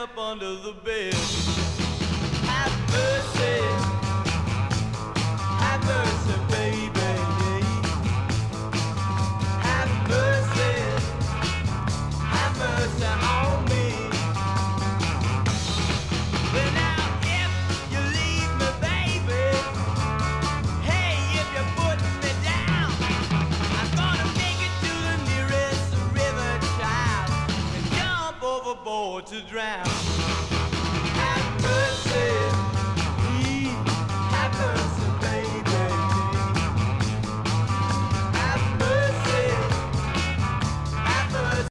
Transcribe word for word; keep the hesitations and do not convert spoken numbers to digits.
up under the bed. Have mercy, have mercy, baby. Have mercy, have mercy on me. Well now, if you leave me, baby, hey, if you're putting me down, I'm gonna make it to the nearest river, child, and jump overboard to drown.